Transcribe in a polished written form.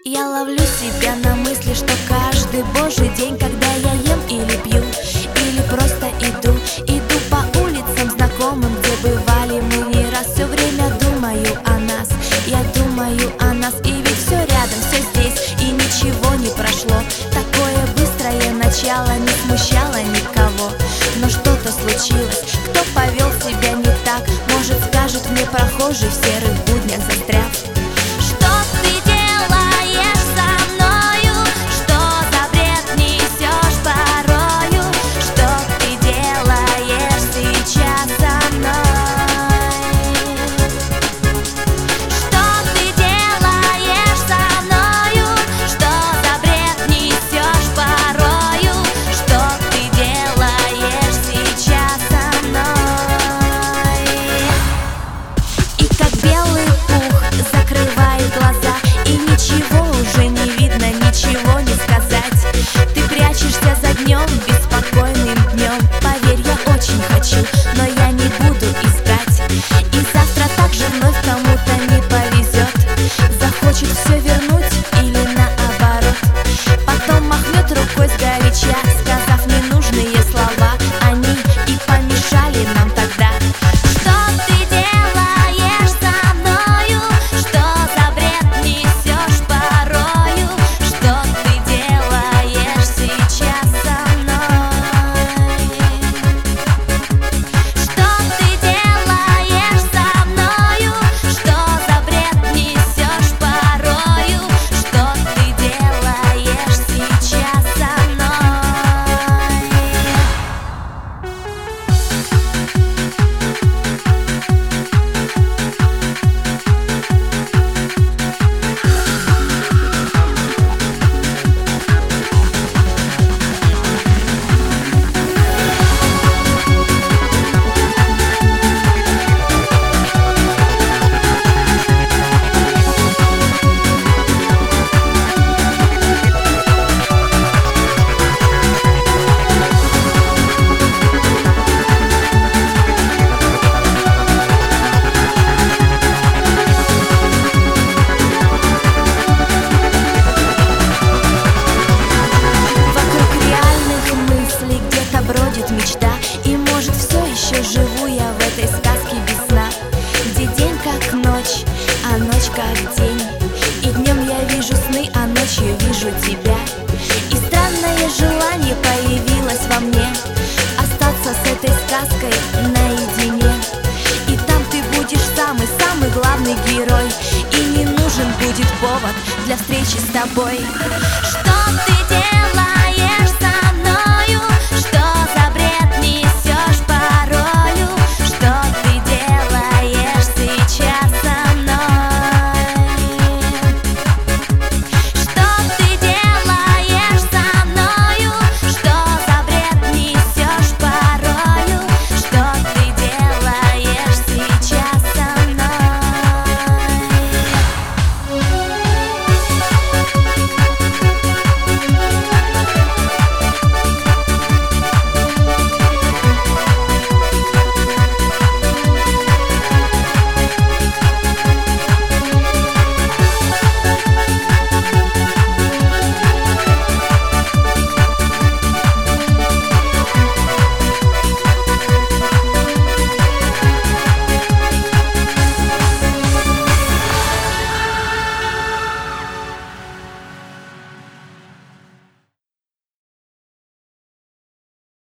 Я ловлю себя на мысли, что каждый божий день, когда я ем или пью, или просто иду по улицам знакомым, где бывали мы не раз, все время думаю о нас. Я думаю о нас, и ведь все рядом, все здесь, и ничего не прошло. Такое быстрое начало не смущало никого. Но что-то случилось, кто повел себя не так, может, скажет мне прохожий в серых буднях застряв. Что ты делаешь со мною? Что за бред несешь порою? Что ты делаешь сейчас со мной? Что ты делаешь со мною? Что за бред несешь порою? Что ты делаешь сейчас со мной? И как белый пух закрывает глаза, и ничего уже не видно, ничего не сказать. Ты прячешься за днем, беспокойным днем. Поверь, я очень хочу, но я не буду искать. И завтра также вновь кому-то не повезет, захочет все вернуть или наоборот. Потом махнет рукой сгоряча, сказав ненужные слова. Они и помешали нам тогда. Что ты делаешь со мною? Что за бред несешь порою? Что ты делаешь сейчас со мной? Что ты делаешь со мною? Что за бред несешь порою? Что ты делаешь сейчас со мной? Бродит мечта, и может все еще живу я в этой сказке без сна, где день как ночь, а ночь как день. И днем я вижу сны, а ночью вижу тебя. И странное желание появилось во мне остаться с этой сказкой наедине. И там ты будешь самый главный герой, и не нужен будет повод для встречи с тобой. Что ты делаешь?